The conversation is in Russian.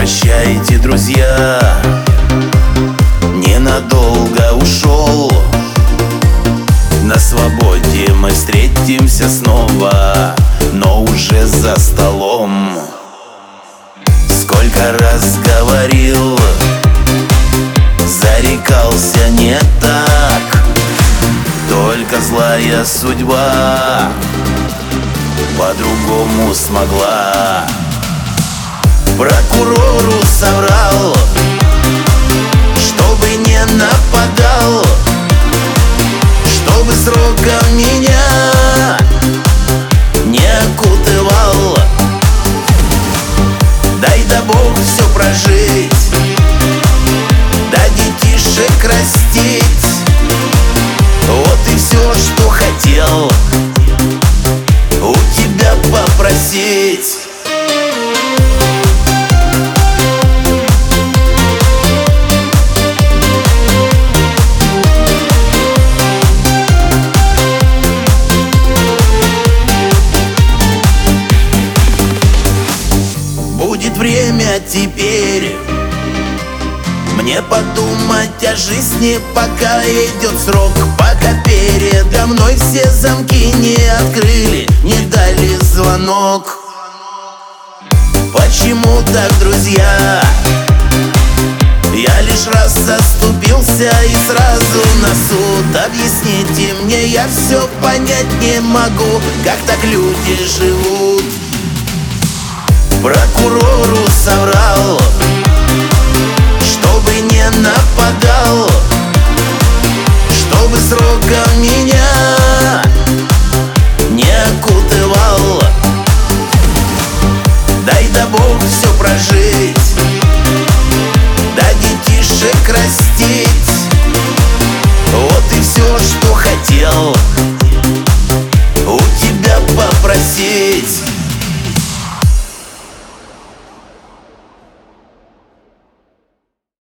Прощайте, друзья, ненадолго ушел. На свободе мы встретимся снова, но уже за столом. Сколько раз говорил, зарекался не так, только злая судьба по-другому смогла. Прокурору соврал, чтобы не нападал, чтобы сроком меня не окутывал. Дай да Бог все прожить, да детишек растить. Вот и все, что хотел у тебя попросить. Будет время теперь мне подумать о жизни, пока идет срок, пока передо мной все замки не открыли, не дали звонок. Почему так, друзья? Я лишь раз заступился и сразу на суд. Объясните мне, я все понять не могу, как так люди живут. Прокурору соврал, чтобы не нападал, чтобы сроком меня